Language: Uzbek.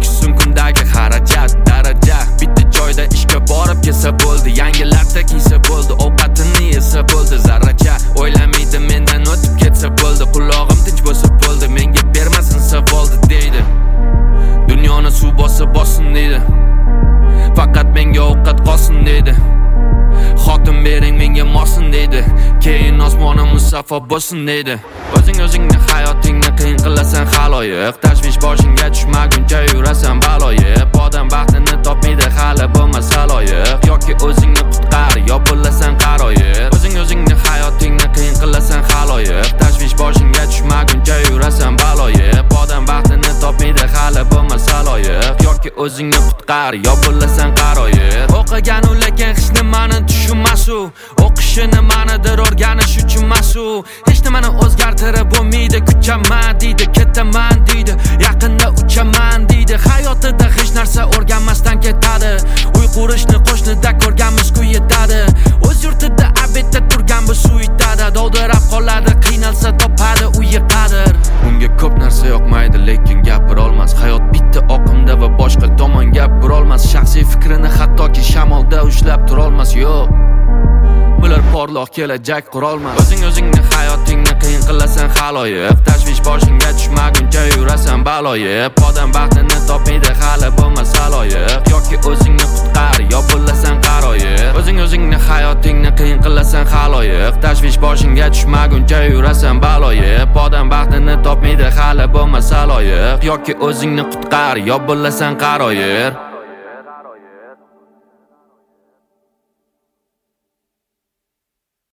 to'ksin kundagi xarajat daraja bitta joyda ishga borib kelsa bo'ldi yangilarda kiysa bo'ldi ovqatini yesa bo'ldi zarracha o'ylamaydi mendan o'tib ketsa bo'ldi qulog'im tinch bo'lsa bo'ldi menga bermasin savoldi deydi dunyoni suv bossin deydi faqat menga ovqat qolsin deydi xotin bering menga mosin deydi keyin osmonim musaffo bo'lsin deydi o'zingni hayotingni qiyin qilasan xaloyiq tashvish boshingga tushmaguncha yurasan baloyiq odam baxtini topmaydi hali bo'lmasa loyiq yoki o'zingni qutqar yo bo'lasan qaroyiq o'zingni hayotingni qiyin qilasan xaloyiq tashvish boshingga tushmaguncha yurasan baloyiq odam baxtini topmaydi hali bo'lmasa loyiq yoki o'zingni qutqar yo bo'lasan qaroyiq o'qigan u lekin hech nimani tushunmas u o'qishini manidir o'rganish uchun emas u hech nimani o'zgartirib bo'lmaydi kuchaman deydi ketaman deydi yaqinda uchaman deydi hayotida hech narsa o'rganmasdan ketadi uy qurishni qo'shnida ko'rganmiz-ku yetadi o'z yurtida abedda turgan bu suv itadi dovdirab qoladi qiynalsa topadi u yiqadir unga ko'p narsa yoqmaydi lekin gapirolmas hayot bitta oqimda va boshqa tomon gapirolmas shaxsiy fikrini hattoki shamolda ushlab turolmas yo'q bular porloq kelajak qurolmas o'zingni hayotingni qiyin qilasan xaloyiq tashvish boshingga tushmaguncha yurasan baloyiq odam baxtini topmaydi hali bo'lmasa loyiq yoki o'zingni qutqar yo bo'lasan qaroyiq o'zingni hayotingni qiyin qilasan xaloyiq tashvish boshingga tushmaguncha yurasan baloyiq odam baxtini topmaydi hali bo'lmasa loyiq yoki o'zingni qutqar yo bo'lasan qaroyiq